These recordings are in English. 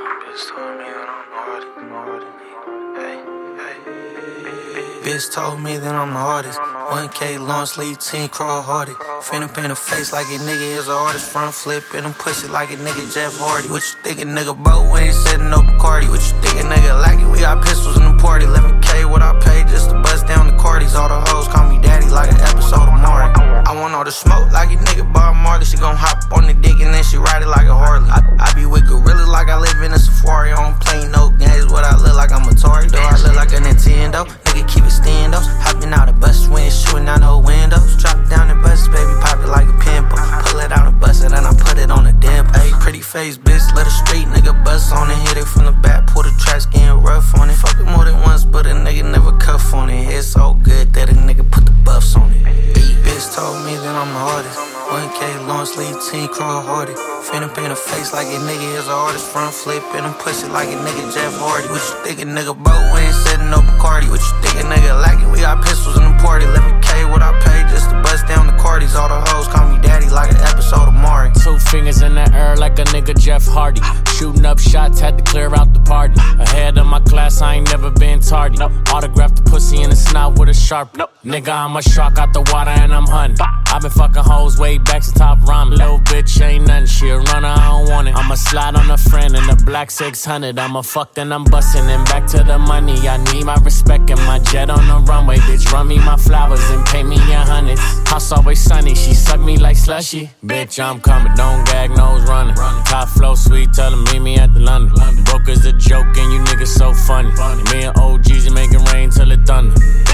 Bitch told me that I'm the hardest. 1K long sleeve, 10 crawl hearted. Finna paint a face like a nigga is an artist. Front flip and I'm pushing like a nigga Jeff Hardy. What you thinkin', nigga? Bo, we ain't setting up Bacardi. What you thinkin', nigga? Like it, we got pistols in the party. 11K what I paid just to bust down the Cardis. All the hoes call me daddy like an episode of Maury. I want all the smoke like a nigga Bob Marley. She gon' hop on the dick and then she ride it like a Harley. I be with gorillas like I live in a safari. I don't play no games, what I look like I'm Atari. Though I look like a Nintendo, nigga keep it stand-ups. Hopping out the bus when shooting out no windows. Drop down the bus, baby, pop it like a pimple. Pull it out and bust it and I put it on the dimple. Ayy, pretty face, bitch, let a street nigga bust on it. Hit it from the back, pull the trash, getting rough on it. Fuck it more than once, but a nigga never cuff on it. It's so good that a nigga put the buffs on it. Bitch told me that I'm the hardest. 1K long sleeve, 10 crawl hearted. Finna paint a face like a nigga is an artist. Front flip and I'm pushing like a nigga Jeff Hardy. What you thinkin', nigga? Bo, we ain't setting up Bacardi. What you thinkin', nigga? Like it, we got pistols in the party. 11K what I paid just to bust down the Cardis. All the hoes call me daddy like an episode of Maury. 2 fingers in the air like a nigga Jeff Hardy. Shooting up shots, had to clear out the party. Ahead of my class, I ain't never been tardy. Autograph the pussy in the snout with a sharp. Nigga, I'm a shark out the water and I'm hunting. I been fucking hoes way back to top ramen. Little bitch ain't nothing, she a runner, I don't want it. I'ma slide on a friend in the black 600. I'ma fuck then I'm bustin' and back to the money. I need my respect and my jet on the runway. Bitch, run me my flowers and pay me in hundreds. House always sunny, she suck me like slushy. Bitch, I'm coming, don't gag, nose running. Top flow sweet, tell her meet me at the London. Broke is a joke and you niggas so funny. Me and OGs, you make it rain till it thunder.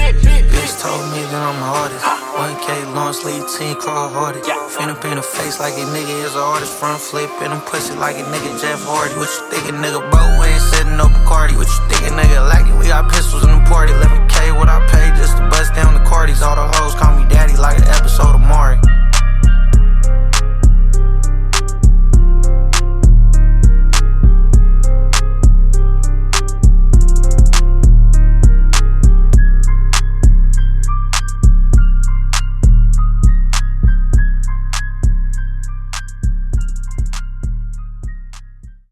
Bitch told me that I'm the hardest. 1K long sleeve, 10 crawl hearted. Finna paint a face like a nigga is an artist. Front flip and I'm pushing like a nigga Jeff Hardy. What you thinkin', nigga? Bo, we ain't setting up Bacardi. What you thinkin', nigga? Like it, we got